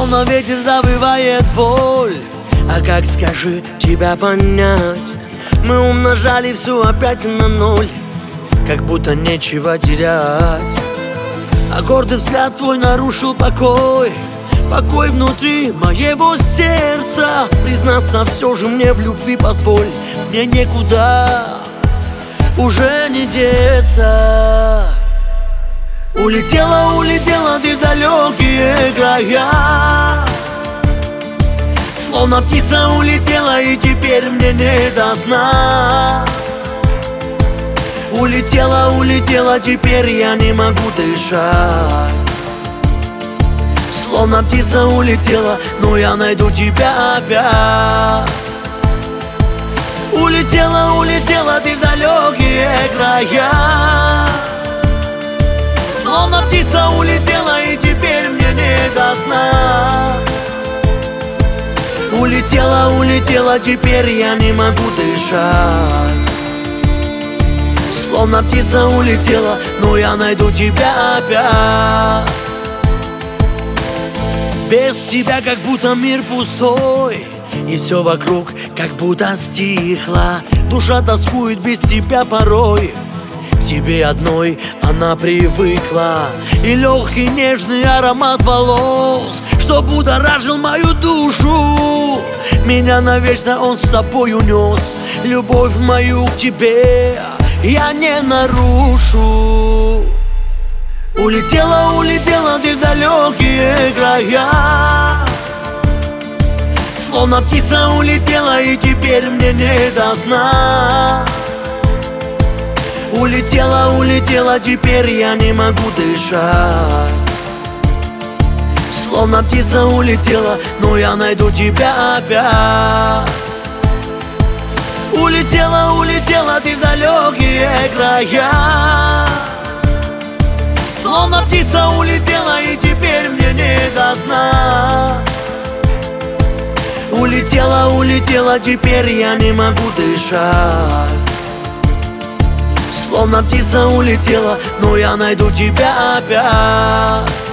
словно ветер завывает боль. А как, скажи, тебя понять? Мы умножали все опять на ноль, как будто нечего терять. А гордый взгляд твой нарушил покой, покой внутри моего сердца. Признаться все же мне в любви позволь, мне некуда уже не деться. Улетела, улетела ты в далекие края, словно птица улетела, и теперь мне не до сна. Улетела, улетела, теперь я не могу дышать. Словно птица улетела, но я найду тебя опять. Улетела, улетела ты в далекие края, словно птица улетела, и теперь мне не до сна. Улетела, улетела, теперь я не могу дышать. Словно птица улетела, но я найду тебя опять. Без тебя как будто мир пустой, и все вокруг как будто стихло. Душа тоскует без тебя порой, к тебе одной она привыкла. И легкий нежный аромат волос, что будоражил мою душу, меня навечно он с тобой унес. Любовь мою к тебе я не нарушу. Улетела, улетела ты в далекие края, словно птица улетела, и теперь мне не до сна. Улетела, улетела, теперь я не могу дышать. Словно птица улетела, но я найду тебя опять. Улетела, улетела ты в далекие края, словно птица улетела, и теперь мне не до сна. Улетела, улетела, теперь я не могу дышать. Словно птица улетела, но я найду тебя опять.